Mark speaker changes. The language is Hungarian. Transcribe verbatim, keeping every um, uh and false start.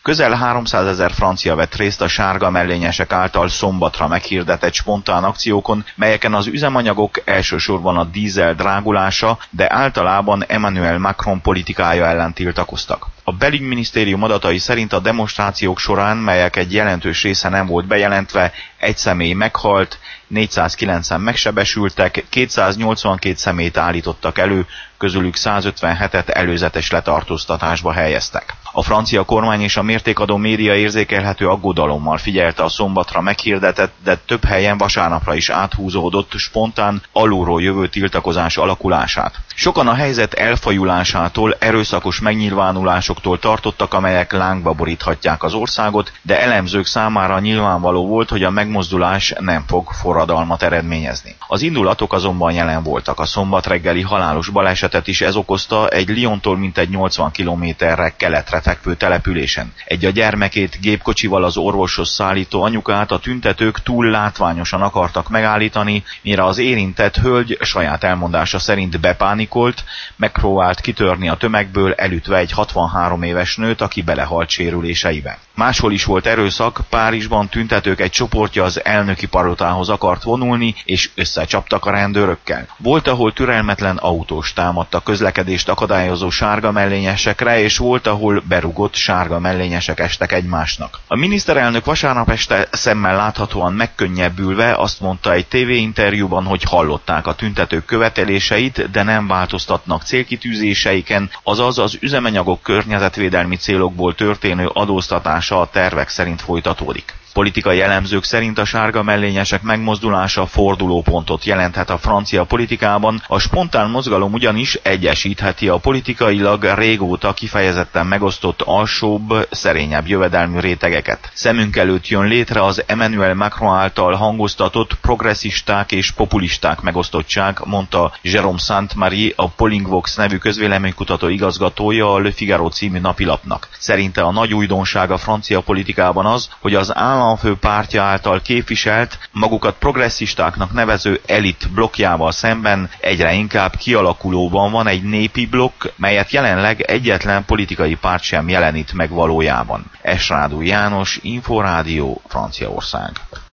Speaker 1: Közel háromszázezer francia vett részt a sárga mellényesek által szombatra meghirdetett spontán akciókon, melyeken az üzemanyagok, elsősorban a dízel drágulása, de általában Emmanuel Macron politikája ellen tiltakoztak. A belügyminisztérium adatai szerint a demonstrációk során, melyek egy jelentős része nem volt bejelentve, egy személy meghalt, négyszázkilencen megsebesültek, kétszáznyolcvankét személyt állítottak elő, közülük százötvenhetet előzetes letartóztatásba helyeztek. A francia kormány és a mértékadó média érzékelhető aggodalommal figyelte a szombatra meghirdetett, de több helyen vasárnapra is áthúzódott spontán, alulról jövő tiltakozás alakulását. Sokan a helyzet elfajulásától, erőszakos megnyilvánulásoktól tartottak, amelyek lángba boríthatják az országot, de elemzők számára nyilvánvaló volt, hogy a megmozdulás nem fog forradalmat eredményezni. Az indulatok azonban jelen voltak. A szombat reggeli halálos balesetet is ez okozta egy Lyontól mintegy nyolcvan kilométerre keletre fekvő településen. Egy a gyermekét gépkocsival az orvoshoz szállító anyukát a tüntetők túl látványosan akartak megállítani, mire az érintett hölgy saját elmondása szerint bepánikolt, megpróbált kitörni a tömegből, elütve egy hatvanhárom éves nőt, aki belehalt sérüléseibe. Máshol is volt erőszak, Párizsban tüntetők egy csoportja az elnöki palotához akart vonulni, és összecsaptak a rendőrökkel. Volt, ahol türelmetlen autós támadta közlekedést akadályozó sárga mellényesekre, és volt, ahol berugott sárga mellényesek estek egymásnak. A miniszterelnök vasárnap este szemmel láthatóan megkönnyebbülve azt mondta egy tévéinterjúban, hogy hallották a tüntetők követeléseit, de nem változtatnak célkitűzéseiken, azaz az üzemanyagok környezetvédelmi célokból történő adóztatása a tervek szerint folytatódik. Politikai elemzők szerint a sárga mellényesek megmozdulása fordulópontot jelenthet a francia politikában, a spontán mozgalom ugyanis egyesítheti a politikailag régóta kifejezetten megosztott alsóbb, szerényebb jövedelmű rétegeket. Szemünk előtt jön létre az Emmanuel Macron által hangoztatott progresszisták és populisták megosztottság, mondta Jérôme Saint-Marie, a Polingvox nevű közvéleménykutató igazgatója a Le Figaro című napilapnak. Szerinte a nagy újdonság a francia politikában az, hogy az állam fő pártja által képviselt, magukat progresszistáknak nevező elit blokkjával szemben egyre inkább kialakulóban van egy népi blokk, melyet jelenleg egyetlen politikai párt sem jelenít meg valójában. Esrádú János, Inforádió, Franciaország.